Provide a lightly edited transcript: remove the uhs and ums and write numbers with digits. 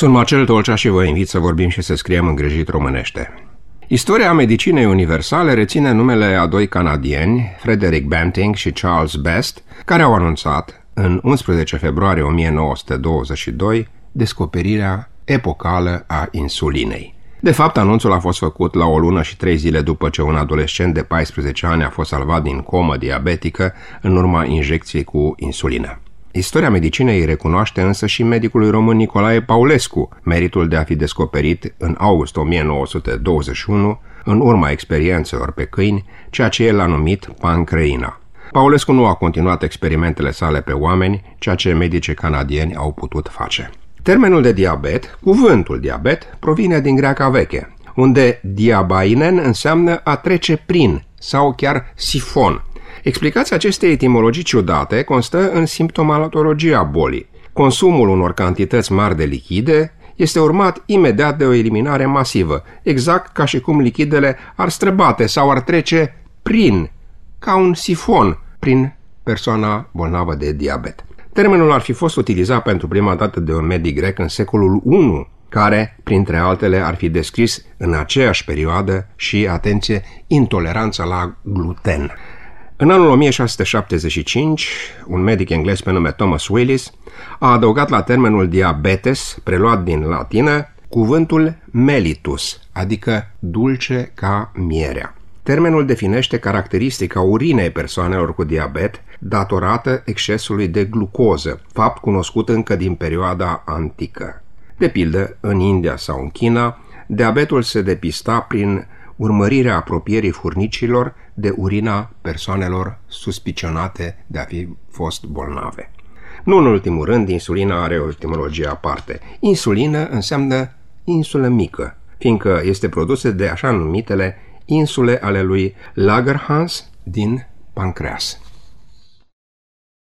Sunt Marcel Tolcea și vă invit să vorbim și să scriem în greșit românește. Istoria medicinei universale reține numele a doi canadieni, Frederick Banting și Charles Best, care au anunțat, în 11 februarie 1922, descoperirea epocală a insulinei. De fapt, anunțul a fost făcut la o lună și 3 zile după ce un adolescent de 14 ani a fost salvat din comă diabetică în urma injecției cu insulină. Istoria medicinei îi recunoaște însă și medicului român Nicolae Paulescu meritul de a fi descoperit în august 1921, în urma experiențelor pe câini, ceea ce el a numit pancreina. Paulescu nu a continuat experimentele sale pe oameni, ceea ce medicii canadieni au putut face. Termenul de diabet, cuvântul diabet, provine din greaca veche, unde diabainen înseamnă a trece prin sau chiar sifon. Explicația acestei etimologii ciudate constă în simptomatologia bolii. Consumul unor cantități mari de lichide este urmat imediat de o eliminare masivă, exact ca și cum lichidele ar străbate sau ar trece prin, ca un sifon, prin persoana bolnavă de diabet. Termenul ar fi fost utilizat pentru prima dată de un medic grec în secolul I, care, printre altele, ar fi descris în aceeași perioadă și, atenție, intoleranța la gluten. În anul 1675, un medic englez pe nume Thomas Willis a adăugat la termenul diabetes, preluat din latină, cuvântul mellitus, adică dulce ca mierea. Termenul definește caracteristica urinei persoanelor cu diabet datorată excesului de glucoză, fapt cunoscut încă din perioada antică. De pildă, în India sau în China, diabetul se depista prin urmărirea apropierii furnicilor de urina persoanelor suspicionate de a fi fost bolnave. Nu în ultimul rând, insulina are o etimologie aparte. Insulină înseamnă insulă mică, fiindcă este produsă de așa numitele insule ale lui Langerhans din pancreas.